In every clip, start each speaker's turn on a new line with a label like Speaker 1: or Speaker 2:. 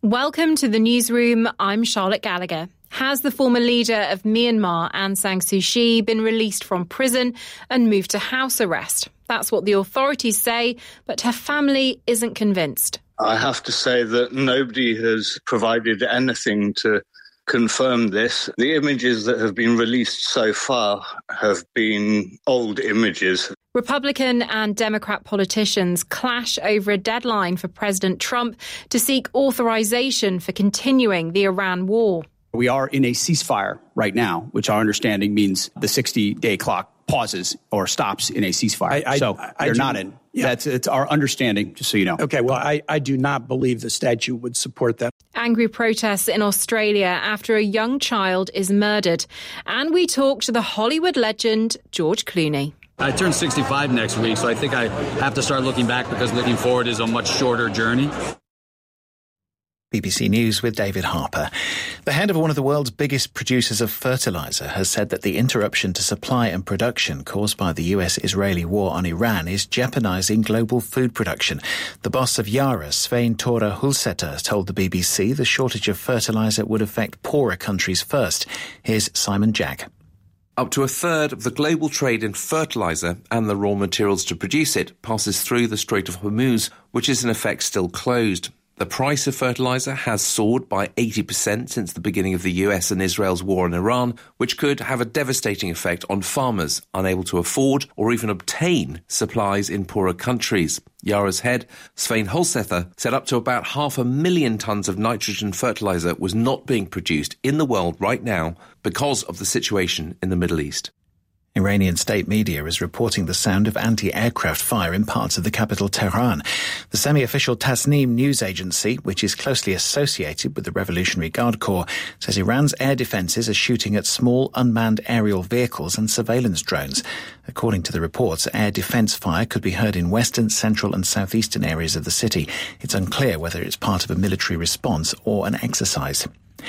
Speaker 1: Welcome to the newsroom. I'm Charlotte Gallagher. Has the former leader of Myanmar, Aung San Suu Kyi, been released from prison and moved to house arrest? That's what the authorities say, but her family isn't convinced.
Speaker 2: I have to say that nobody has provided anything to confirm this. The images that have been released so far have been old images.
Speaker 1: Republican and Democrat politicians clash over a deadline for President Trump to seek authorization for continuing the Iran war.
Speaker 3: We are in a ceasefire right now, which our understanding means the 60-day clock pauses or stops in a ceasefire. You're not in. Yeah. It's our understanding, just so you know.
Speaker 4: Okay, well, I do not believe the statute would support that.
Speaker 1: Angry protests in Australia after a young child is murdered. And we talk to the Hollywood legend George Clooney.
Speaker 5: I turn 65 next week, so I think I have to start looking back because looking forward is a much shorter journey.
Speaker 6: BBC News with David Harper. The head of one of the world's biggest producers of fertilizer has said that the interruption to supply and production caused by the US-Israeli war on Iran is jeopardizing global food production. The boss of Yara, Svein Tore Hulseter, told the BBC the shortage of fertilizer would affect poorer countries first. Here's Simon Jack.
Speaker 7: Up to a third of the global trade in fertilizer and the raw materials to produce it passes through the Strait of Hormuz, which is in effect still closed. The price of fertilizer has soared by 80% since the beginning of the US and Israel's war in Iran, which could have a devastating effect on farmers unable to afford or even obtain supplies in poorer countries. Yara's head, Svein Hulseter, said up to about 500,000 tonnes of nitrogen fertilizer was not being produced in the world right now because of the situation in the Middle East.
Speaker 6: Iranian state media is reporting the sound of anti-aircraft fire in parts of the capital Tehran. The semi-official Tasnim news agency, which is closely associated with the Revolutionary Guard Corps, says Iran's air defences are shooting at small unmanned aerial vehicles and surveillance drones. According to the reports, air defence fire could be heard in western, central and southeastern areas of the city. It's unclear whether it's part of a military response or an exercise.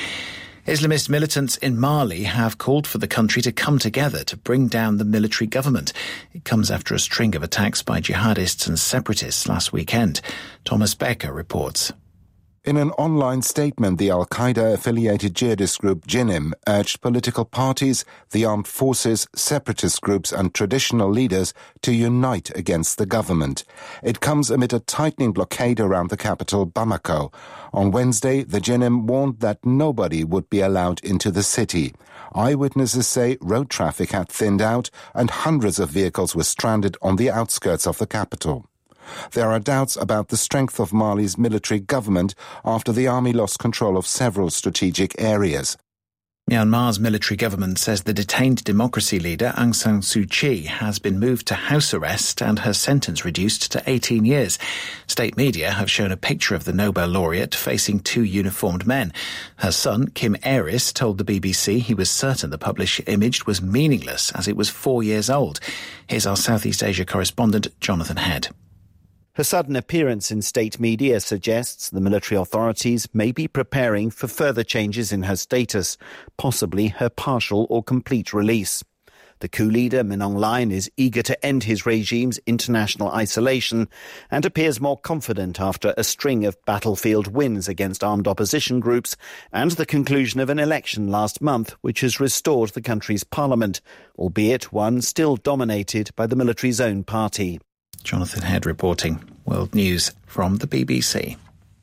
Speaker 6: Islamist militants in Mali have called for the country to come together to bring down the military government. It comes after a string of attacks by jihadists and separatists last weekend. Thomas Becker reports.
Speaker 8: In an online statement, the al-Qaeda-affiliated jihadist group JNIM urged political parties, the armed forces, separatist groups and traditional leaders to unite against the government. It comes amid a tightening blockade around the capital, Bamako. On Wednesday, the JNIM warned that nobody would be allowed into the city. Eyewitnesses say road traffic had thinned out and hundreds of vehicles were stranded on the outskirts of the capital. There are doubts about the strength of Mali's military government after the army lost control of several strategic areas.
Speaker 6: Myanmar's military government says the detained democracy leader Aung San Suu Kyi has been moved to house arrest and her sentence reduced to 18 years. State media have shown a picture of the Nobel laureate facing two uniformed men. Her son, Kim Aris, told the BBC he was certain the published image was meaningless as it was 4 years old. Here's our Southeast Asia correspondent, Jonathan Head.
Speaker 9: Her sudden appearance in state media suggests the military authorities may be preparing for further changes in her status, possibly her partial or complete release. The coup leader, Min Aung Hlaing, is eager to end his regime's international isolation and appears more confident after a string of battlefield wins against armed opposition groups and the conclusion of an election last month which has restored the country's parliament, albeit one still dominated by the military's own party.
Speaker 6: Jonathan Head reporting. World News from the BBC.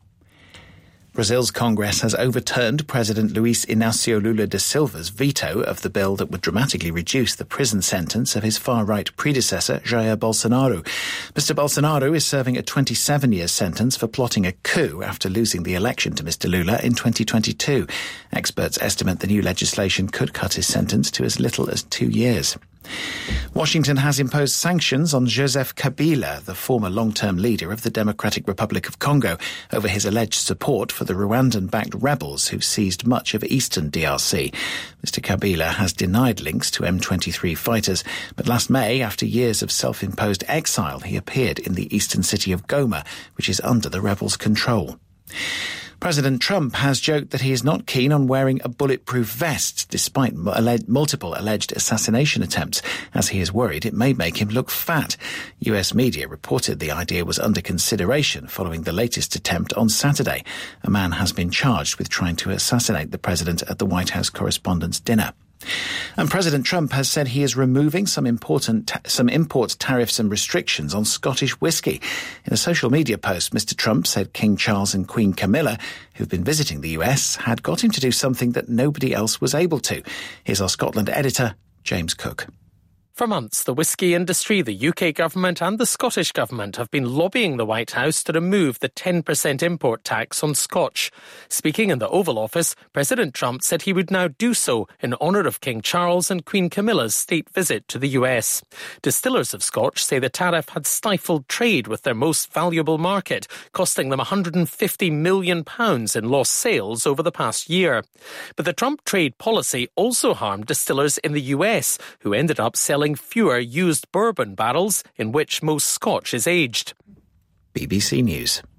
Speaker 6: Brazil's Congress has overturned President Luiz Inácio Lula da Silva's veto of the bill that would dramatically reduce the prison sentence of his far-right predecessor, Jair Bolsonaro. Mr. Bolsonaro is serving a 27-year sentence for plotting a coup after losing the election to Mr. Lula in 2022. Experts estimate the new legislation could cut his sentence to as little as 2 years. Washington has imposed sanctions on Joseph Kabila, the former long-term leader of the Democratic Republic of Congo, over his alleged support for the Rwandan-backed rebels who've seized much of eastern DRC. Mr. Kabila has denied links to M23 fighters, but last May, after years of self-imposed exile, he appeared in the eastern city of Goma, which is under the rebels' control. President Trump has joked that he is not keen on wearing a bulletproof vest, despite multiple alleged assassination attempts, as he is worried it may make him look fat. US media reported the idea was under consideration following the latest attempt on Saturday. A man has been charged with trying to assassinate the president at the White House Correspondents' Dinner. And President Trump has said he is removing some import tariffs and restrictions on Scottish whisky. In a social media post, Mr. Trump said King Charles and Queen Camilla, who've been visiting the US, had got him to do something that nobody else was able to. Here's our Scotland editor, James Cook.
Speaker 10: For months, the whisky industry, the UK government and the Scottish government have been lobbying the White House to remove the 10% import tax on Scotch. Speaking in the Oval Office, President Trump said he would now do so in honour of King Charles and Queen Camilla's state visit to the US. Distillers of Scotch say the tariff had stifled trade with their most valuable market, costing them £150 million in lost sales over the past year. But the Trump trade policy also harmed distillers in the US, who ended up selling fewer used bourbon barrels in which most Scotch is aged.
Speaker 6: BBC News.